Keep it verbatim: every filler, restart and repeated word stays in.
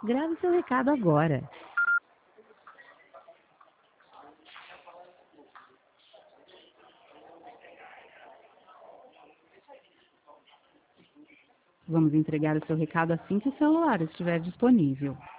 Grave seu recado agora. Vamos entregar o seu recado assim que o celular estiver disponível.